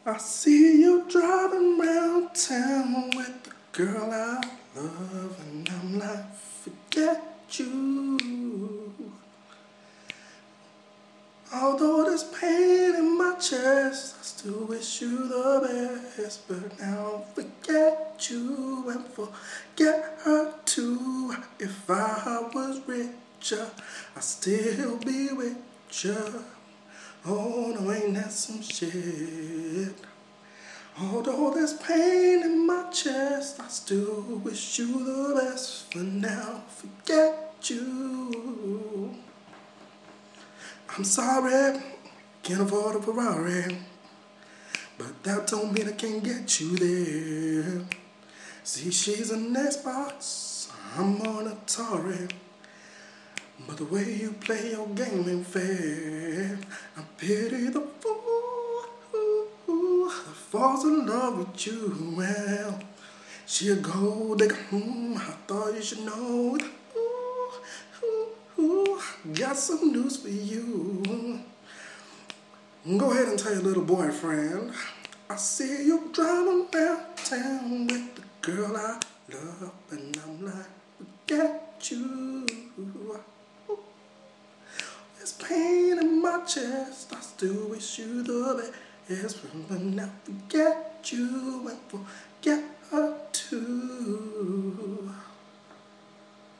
I see you driving around town with the girl I love, and I'm like, forget you. Although there's pain in my chest, I still wish you the best. But now forget you and forget her too. If I was richer, I'd still be with you. Oh no, ain't that some shit? Although there's pain in my chest, I still wish you the best. For now, forget you. I'm sorry, can't afford a Ferrari, but that don't mean I can't get you there. See, she's an Xbox, I'm on a Atari, but the way you play your game ain't fair. I pity the fool that falls in love with you. Well, she a gold digger, I thought you should know. Got some news for you. Go ahead and tell your little boyfriend, I see you driving around town with the girl I love, and I'm like, forget you. There's pain in my chest, I still wish you the best, but now forget you and forget her too.